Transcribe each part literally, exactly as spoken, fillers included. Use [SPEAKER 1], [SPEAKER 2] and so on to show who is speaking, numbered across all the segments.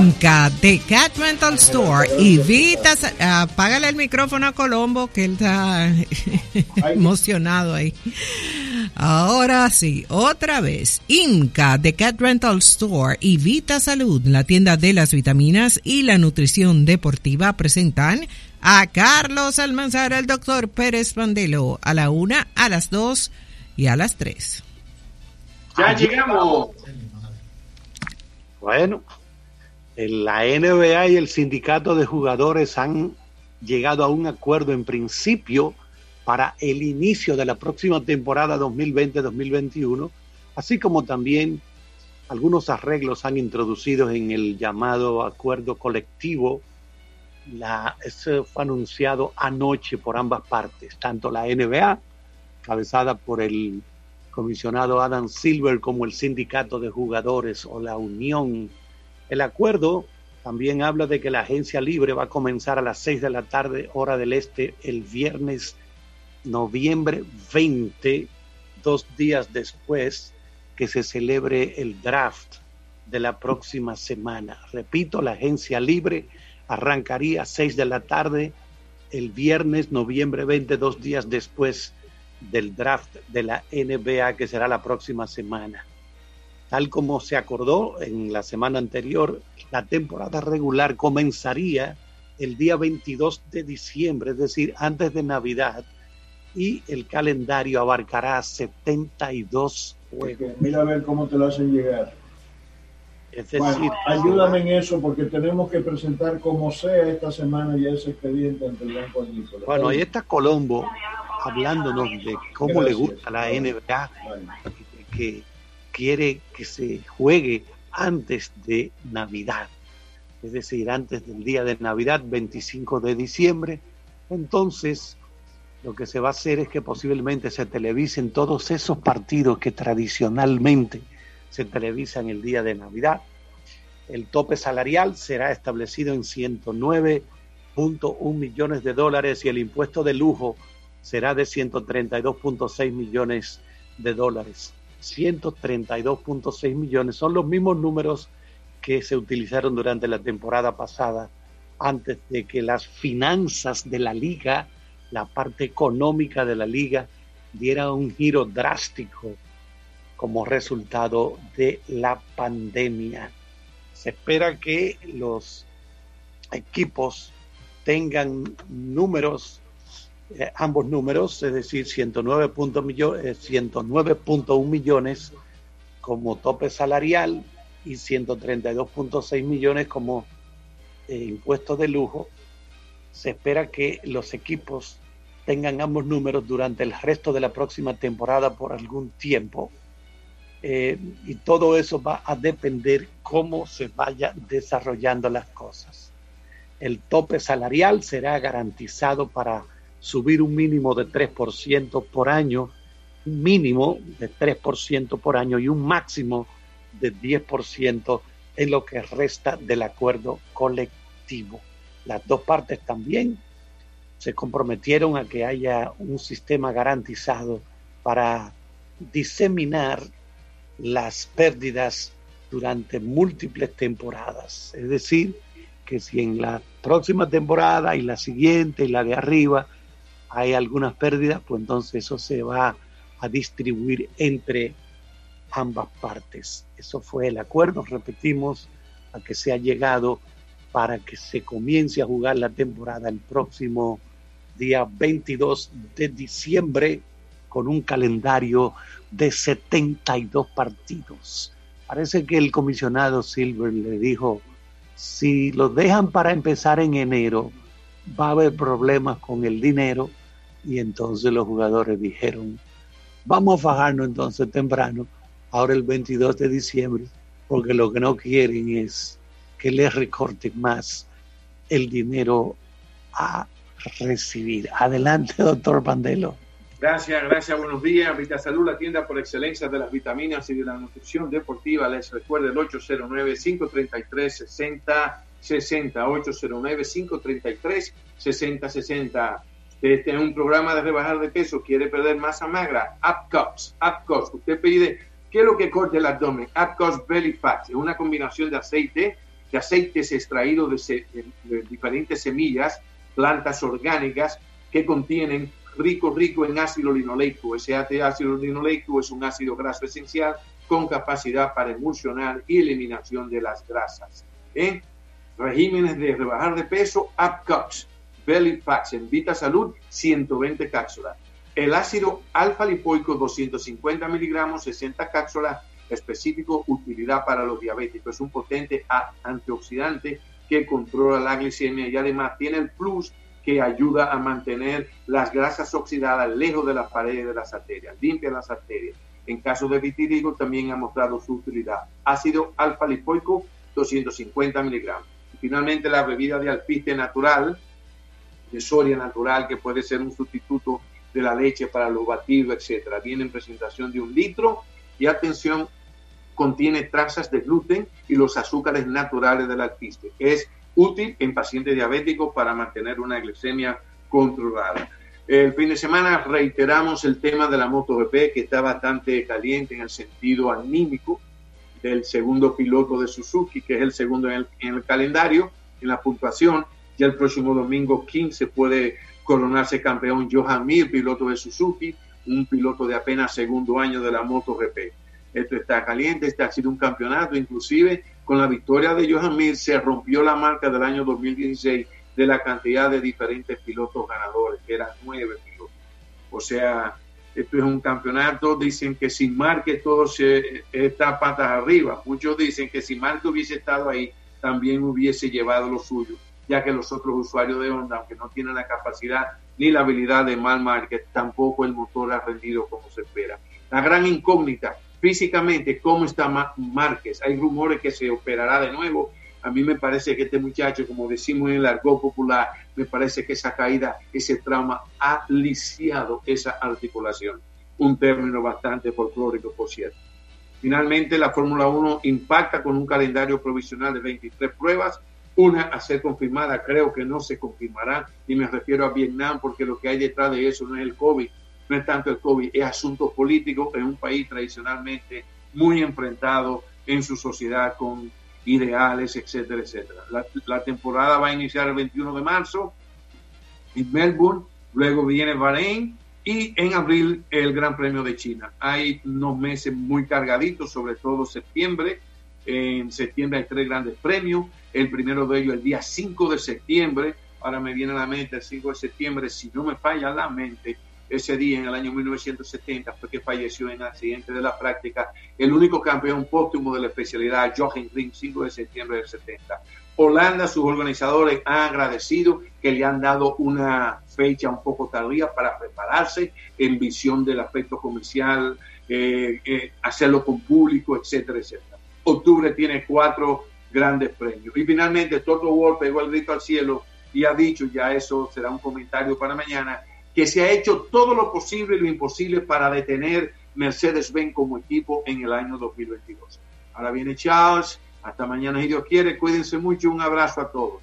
[SPEAKER 1] Inca de Cat Rental Store y Vita, apágale el micrófono a Colombo que él está emocionado ahí. Ahora sí, otra vez. Inca de Cat Rental Store y Vita Salud, la tienda de las vitaminas y la nutrición deportiva, presentan a Carlos Almanzar, el doctor Pérez Pandelo, a la una, a las dos y a las tres.
[SPEAKER 2] Ya llegamos.
[SPEAKER 3] Bueno, la N B A y el sindicato de jugadores han llegado a un acuerdo en principio para el inicio de la próxima temporada dos mil veinte dos mil veintiuno, así como también algunos arreglos han introducido en el llamado acuerdo colectivo. La, eso fue anunciado anoche por ambas partes, tanto la N B A, cabezada por el comisionado Adam Silver, como el sindicato de jugadores o la unión. El acuerdo también habla de que la agencia libre va a comenzar a las seis de la tarde, hora del este, el viernes noviembre veinte, dos días después que se celebre el draft de la próxima semana. Repito, la agencia libre arrancaría a seis de la tarde el viernes noviembre veinte, dos días después del draft de la N B A, que será la próxima semana. Tal como se acordó en la semana anterior, la temporada regular comenzaría el día veintidós de diciembre, es decir, antes de Navidad, y el calendario abarcará setenta y dos juegos.
[SPEAKER 4] Mira a ver cómo te lo hacen llegar.
[SPEAKER 3] Es decir,
[SPEAKER 4] bueno, ayúdame en eso, porque tenemos que presentar como sea esta semana ya ese expediente ante el Banco Agrícola.
[SPEAKER 3] Bueno, ahí está Colombo hablándonos de cómo Gracias. le gusta a la N B A, bueno. que quiere que se juegue antes de Navidad, es decir, antes del día de Navidad, veinticinco de diciembre. Entonces, lo que se va a hacer es que posiblemente se televisen todos esos partidos que tradicionalmente se televisan el día de Navidad. El tope salarial será establecido en ciento nueve punto uno millones de dólares y el impuesto de lujo será de ciento treinta y dos punto seis millones de dólares. ciento treinta y dos punto seis millones son los mismos números que se utilizaron durante la temporada pasada, antes de que las finanzas de la liga, la parte económica de la liga, diera un giro drástico como resultado de la pandemia. Se espera que los equipos tengan números, eh, ambos números, es decir, ciento nueve punto uno millones como tope salarial y ciento treinta y dos punto seis millones como eh, impuestos de lujo. Se espera que los equipos tengan ambos números durante el resto de la próxima temporada por algún tiempo. Eh, y todo eso va a depender cómo se vayan desarrollando las cosas. El tope salarial será garantizado para subir un mínimo de tres por ciento por año, un mínimo de tres por ciento por año y un máximo de diez por ciento en lo que resta del acuerdo colectivo. Las dos partes también se comprometieron a que haya un sistema garantizado para diseminar las pérdidas durante múltiples temporadas. Es decir, que si en la próxima temporada y la siguiente y la de arriba hay algunas pérdidas, pues entonces eso se va a distribuir entre ambas partes. Eso fue el acuerdo, repetimos, a que se ha llegado para que se comience a jugar la temporada el próximo día veintidós de diciembre con un calendario de setenta y dos partidos. Parece que el comisionado Silver le dijo, si lo dejan para empezar en enero, va a haber problemas con el dinero, y entonces los jugadores dijeron, vamos a fajarnos entonces temprano, ahora el veintidós de diciembre, porque lo que no quieren es que les recorten más el dinero a recibir. Adelante, doctor Pandelo.
[SPEAKER 2] Gracias, gracias, buenos días. Vita Salud, la tienda por excelencia de las vitaminas y de la nutrición deportiva. Les recuerdo el ocho cero nueve, cinco tres tres, seis cero seis cero, ocho cero nueve, cinco tres tres, seis cero seis cero. Usted tiene un programa de rebajar de peso, quiere perder masa magra, AppCups, AppCups. Usted pide, ¿qué es lo que corta el abdomen? AppCups Belly Fat, es una combinación de aceite de aceites extraídos de, se, de, de diferentes semillas, plantas orgánicas que contienen rico, rico en ácido linoleico. Ese ácido linoleico es un ácido graso esencial con capacidad para emulsionar y eliminación de las grasas. ¿Eh? Regímenes de rebajar de peso, UpCups, Belly Fats, en Vita Salud, ciento veinte cápsulas. El ácido alfa lipoico, doscientos cincuenta miligramos, sesenta cápsulas, específico, utilidad para los diabéticos. Es un potente antioxidante que controla la glicemia y además tiene el plus que ayuda a mantener las grasas oxidadas lejos de las paredes de las arterias, limpia las arterias. En caso de vitiligo también ha mostrado su utilidad. Ácido alfa lipoico, doscientos cincuenta miligramos. Y finalmente la bebida de alpiste natural, de soya natural, que puede ser un sustituto de la leche para los batidos, etcétera. Viene en presentación de un litro y atención, contiene trazas de gluten y los azúcares naturales del alpiste. Es útil en pacientes diabéticos para mantener una glicemia controlada. El fin de semana reiteramos el tema de la MotoGP, que está bastante caliente en el sentido anímico del segundo piloto de Suzuki, que es el segundo en el, en el calendario, en la puntuación. Ya el próximo domingo quince puede coronarse campeón Johan Mir, piloto de Suzuki, un piloto de apenas segundo año de la MotoGP. Esto está caliente, este ha sido un campeonato, inclusive con la victoria de Johan Mir se rompió la marca del año dos mil dieciséis de la cantidad de diferentes pilotos ganadores, que eran nueve pilotos. O sea, esto es un campeonato, dicen que sin Márquez todo se está patas arriba. Muchos dicen que si Márquez hubiese estado ahí, también hubiese llevado lo suyo, ya que los otros usuarios de Honda, aunque no tienen la capacidad ni la habilidad de Marc Márquez, tampoco el motor ha rendido como se espera. La gran incógnita, físicamente, ¿cómo está Márquez? Hay rumores que se operará de nuevo. A mí me parece que este muchacho, como decimos en el argot popular, me parece que esa caída, ese trauma ha lisiado esa articulación. Un término bastante folclórico, por cierto. Finalmente, la Fórmula uno impacta con un calendario provisional de veintitrés pruebas, una a ser confirmada, creo que no se confirmará, y me refiero a Vietnam, porque lo que hay detrás de eso no es el COVID, no es tanto el COVID, es asuntos políticos en un país tradicionalmente muy enfrentado en su sociedad con ideales, etcétera, etcétera. La, la temporada va a iniciar el veintiuno de marzo en Melbourne, luego viene Bahrein y en abril el Gran Premio de China. Hay unos meses muy cargaditos, sobre todo septiembre. En septiembre hay tres grandes premios, el primero de ellos el día cinco de septiembre, ahora me viene a la mente el cinco de septiembre, si no me falla la mente, ese día en el año mil novecientos setenta fue que falleció en accidente de la práctica el único campeón póstumo de la especialidad, Jochen Rindt, cinco de septiembre del setenta. Holanda, sus organizadores han agradecido que le han dado una fecha un poco tardía para prepararse en visión del aspecto comercial, eh, eh, hacerlo con público, etcétera, etcétera. Octubre tiene cuatro grandes premios. Y finalmente Toto Wolff pegó el grito al cielo y ha dicho, ya eso será un comentario para mañana, que se ha hecho todo lo posible y lo imposible para detener Mercedes-Benz como equipo en el año dos mil veintidós. Ahora viene Charles, hasta mañana si Dios quiere, cuídense mucho, un abrazo a todos.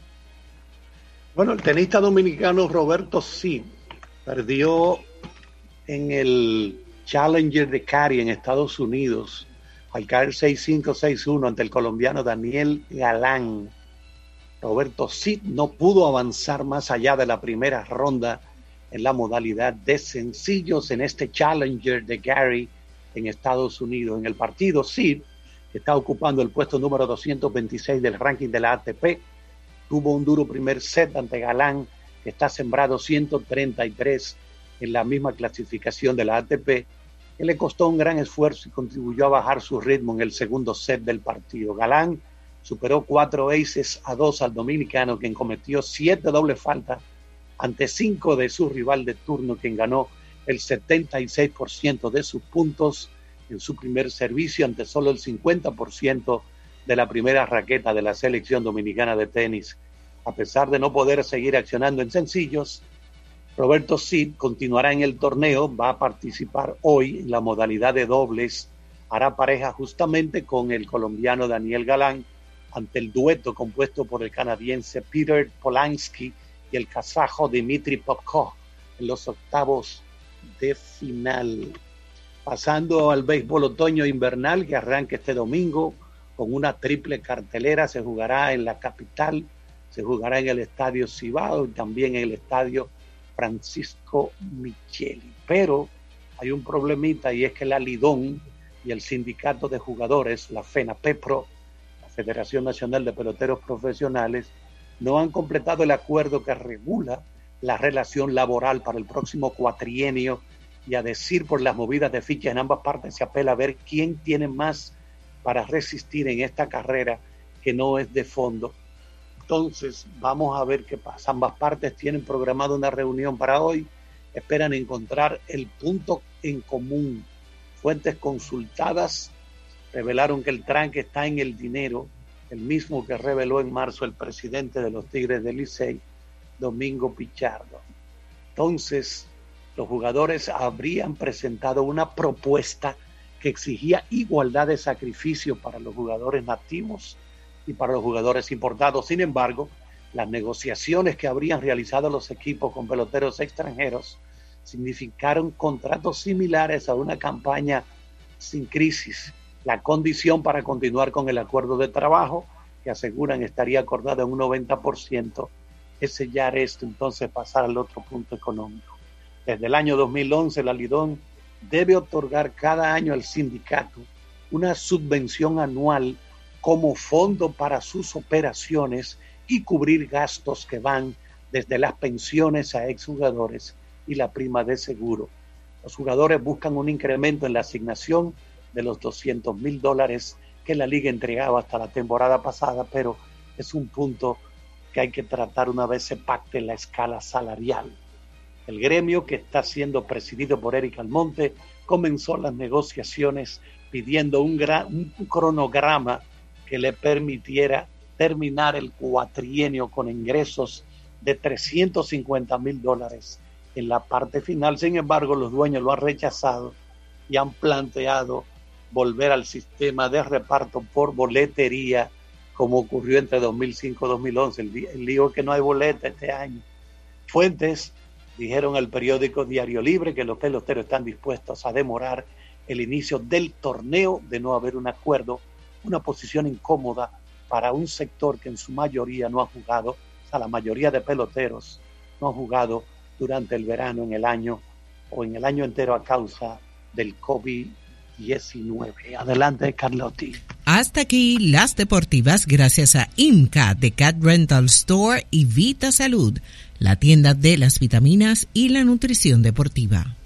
[SPEAKER 3] Bueno, el tenista dominicano Roberto Cid perdió en el Challenger de Cary en Estados Unidos al caer seis cinco, seis uno ante el colombiano Daniel Galán. Roberto Cid no pudo avanzar más allá de la primera ronda en la modalidad de sencillos en este Challenger de Cary en Estados Unidos. En el partido, Cid, que está ocupando el puesto número doscientos veintiséis del ranking de la A T P, tuvo un duro primer set ante Galán, que está sembrado ciento treinta y tres en la misma clasificación de la A T P, que le costó un gran esfuerzo y contribuyó a bajar su ritmo en el segundo set del partido. Galán superó cuatro aces a dos al dominicano, quien cometió siete dobles faltas ante cinco de su rival de turno, quien ganó el setenta y seis por ciento de sus puntos en su primer servicio ante solo el cincuenta por ciento de la primera raqueta de la selección dominicana de tenis. A pesar de no poder seguir accionando en sencillos, Roberto Cid continuará en el torneo, va a participar hoy en la modalidad de dobles, hará pareja justamente con el colombiano Daniel Galán ante el dueto compuesto por el canadiense Peter Polansky y el kazajo Dmitry Popko en los octavos de final. Pasando al béisbol otoño invernal que arranca este domingo, con una triple cartelera. Se jugará en la capital, se jugará en el Estadio Cibao y también en el Estadio Francisco Micheli. Pero hay un problemita, y es que la Lidón y el sindicato de jugadores, la FENAPEPRO, la Federación Nacional de Peloteros Profesionales, no han completado el acuerdo que regula la relación laboral para el próximo cuatrienio, y a decir por las movidas de fichas en ambas partes se apela a ver quién tiene más para resistir en esta carrera que no es de fondo. Entonces vamos a ver qué pasa. Ambas partes tienen programada una reunión para hoy, esperan encontrar el punto en común. Fuentes consultadas revelaron que el tranque está en el dinero, el mismo que reveló en marzo el presidente de los Tigres del Licey, Domingo Pichardo. Entonces, los jugadores habrían presentado una propuesta que exigía igualdad de sacrificio para los jugadores nativos y para los jugadores importados. Sin embargo, las negociaciones que habrían realizado los equipos con peloteros extranjeros significaron contratos similares a una campaña sin crisis. La condición para continuar con el acuerdo de trabajo, que aseguran estaría acordado en un noventa por ciento, es sellar esto, entonces pasar al otro punto económico. Desde el año dos mil once, la Lidón debe otorgar cada año al sindicato una subvención anual como fondo para sus operaciones y cubrir gastos que van desde las pensiones a exjugadores y la prima de seguro. Los jugadores buscan un incremento en la asignación de los doscientos mil dólares que la liga entregaba hasta la temporada pasada, pero es un punto que hay que tratar una vez se pacte la escala salarial. El gremio, que está siendo presidido por Eric Almonte, comenzó las negociaciones pidiendo un, gran, un cronograma que le permitiera terminar el cuatrienio con ingresos de trescientos cincuenta mil dólares en la parte final. Sin embargo, los dueños lo han rechazado y han planteado volver al sistema de reparto por boletería, como ocurrió entre dos mil cinco y dos mil once. El, el lío es que no hay boleta este año. Fuentes dijeron al periódico Diario Libre que los peloteros están dispuestos a demorar el inicio del torneo de no haber un acuerdo, una posición incómoda para un sector que en su mayoría no ha jugado, o sea, la mayoría de peloteros no han jugado durante el verano, en el año o en el año entero a causa del COVID diecinueve. Adelante, Carlotti.
[SPEAKER 1] Hasta aquí las deportivas, gracias a IMCA de Cat Rental Store y Vita Salud, la tienda de las vitaminas y la nutrición deportiva.